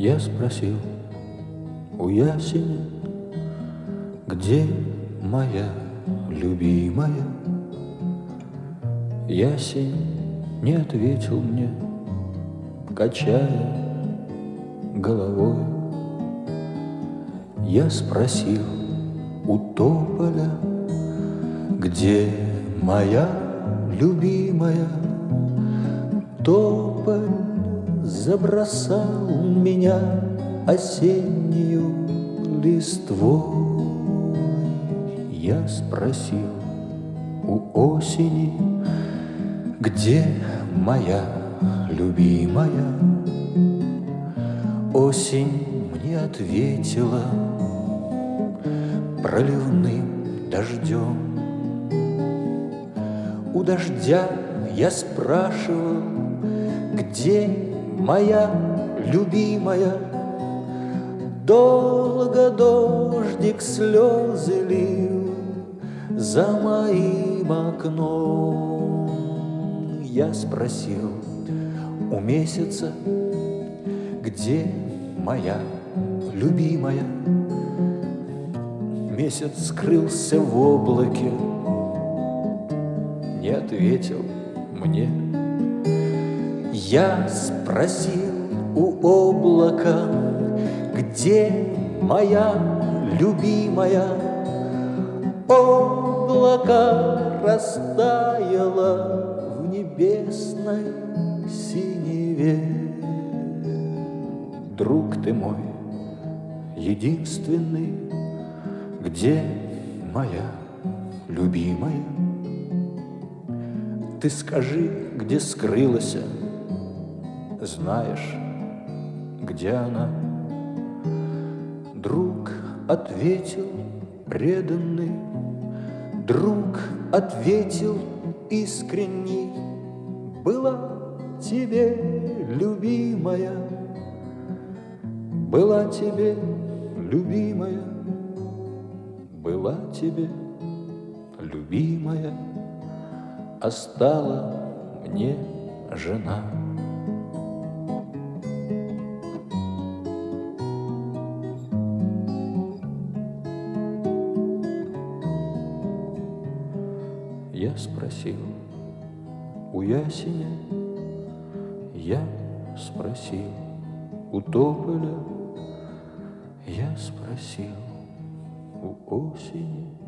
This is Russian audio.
Я спросил у ясеня, где моя любимая? Ясень не ответил мне, качая головой. Я спросил у тополя, где моя любимая? Тополь забросал меня осеннюю листвой. Я спросил у осени, где моя любимая? Осень мне ответила проливным дождем. У дождя я спрашивал, где моя любимая? Долго дождик слезы лил за моим окном. Я спросил у месяца, где моя любимая? Месяц скрылся в облаке, не ответил мне. Я спросил у облака, где моя любимая? Облако растаяло в небесной синеве. Друг ты мой единственный, где моя любимая? Ты скажи, где скрылась, знаешь, где она? Друг ответил преданный, друг ответил искренний: была тебе любимая, была тебе любимая, была тебе любимая, а стала мне жена. Я спросил у ясеня, я спросил у тополя, я спросил у осени.